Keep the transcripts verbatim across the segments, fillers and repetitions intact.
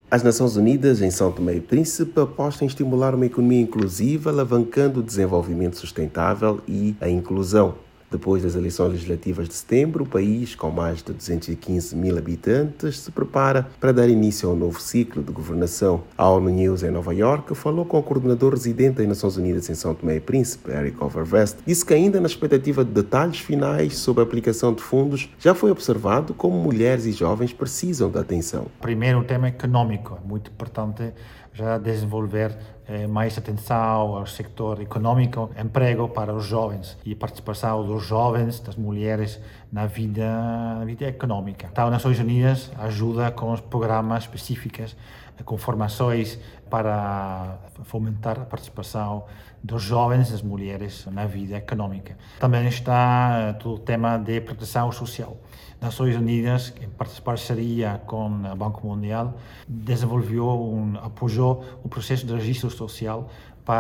As Nações Unidas, em São Tomé e Príncipe, apostam em estimular uma economia inclusiva, alavancando o desenvolvimento sustentável e a inclusão. Depois das eleições legislativas de setembro, o país, com mais de duzentos e quinze mil habitantes, se prepara para dar início a um novo ciclo de governação. A ONU News, em Nova Iorque, falou com o coordenador residente das Nações Unidas em São Tomé e Príncipe, Eric Overvest. Disse que, ainda na expectativa de detalhes finais sobre a aplicação de fundos, já foi observado como mulheres e jovens precisam de atenção. Primeiro, o tema econômico. É muito importante já desenvolver eh, mais atenção ao setor econômico, emprego para os jovens e participação dos jovens, das mulheres na vida, na vida econômica. Então, as Nações Unidas ajuda com programas específicos, com formações para fomentar a participação dos jovens e das mulheres na vida econômica. Também está todo o tema de proteção social. As Nações Unidas, em parceria com o Banco Mundial, desenvolveu, um, apoiou o processo de registro social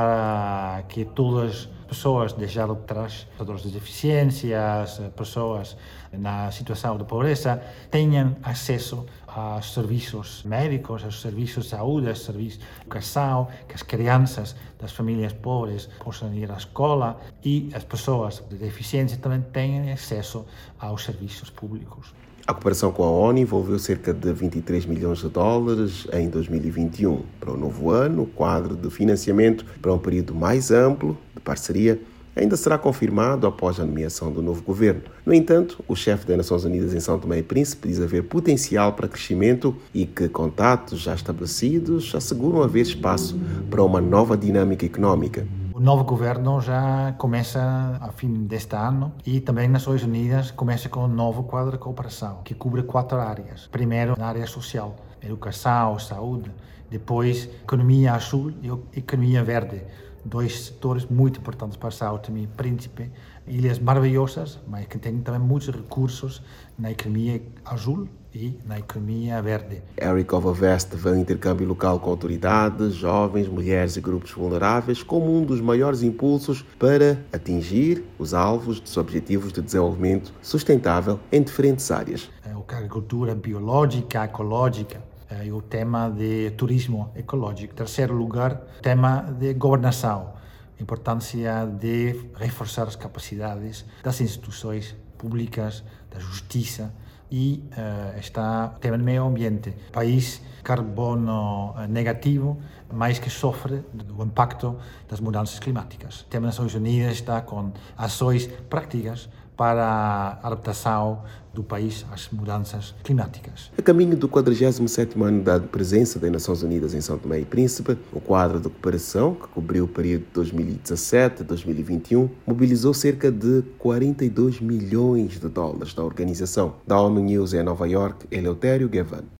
para que todas as pessoas deixadas de trás, pessoas de deficiências, pessoas na situação de pobreza, tenham acesso aos serviços médicos, aos serviços de saúde, aos serviços de educação, que as crianças das famílias pobres possam ir à escola e as pessoas de deficiência também tenham acesso aos serviços públicos. A cooperação com a ONU envolveu cerca de vinte e três milhões de dólares em dois mil e vinte e um. Para o novo ano, o quadro de financiamento para um período mais amplo de parceria ainda será confirmado após a nomeação do novo governo. No entanto, o chefe das Nações Unidas em São Tomé e Príncipe diz haver potencial para crescimento e que contatos já estabelecidos asseguram haver espaço para uma nova dinâmica econômica. O novo governo já começa a fim deste ano e também nas Nações Unidas começa com um novo quadro de cooperação que cobre quatro áreas. Primeiro, na área social, educação, saúde. Depois, economia azul e economia verde. Dois setores muito importantes para São Tomé e Príncipe, ilhas maravilhosas, mas que têm também muitos recursos na economia azul e na economia verde. Eric Overvest vê o intercâmbio local com autoridades, jovens, mulheres e grupos vulneráveis como um dos maiores impulsos para atingir os alvos dos Objetivos de Desenvolvimento Sustentável em diferentes áreas. A agricultura biológica, ecológica, e o tema de turismo ecológico. Terceiro lugar, tema de governação, importância de reforçar as capacidades das instituições públicas, da justiça e uh, está o tema do meio ambiente. País carbono negativo, mas que sofre do impacto das mudanças climáticas. O tema das Nações Unidas está com ações práticas para a adaptação do país às mudanças climáticas. A caminho do quadragésimo sétimo ano da presença das Nações Unidas em São Tomé e Príncipe, o quadro de cooperação, que cobriu o período de dois mil e dezassete a dois mil e vinte e um, mobilizou cerca de quarenta e dois milhões de dólares da organização. Da ONU News em Nova Iorque, Eleutério Gavan.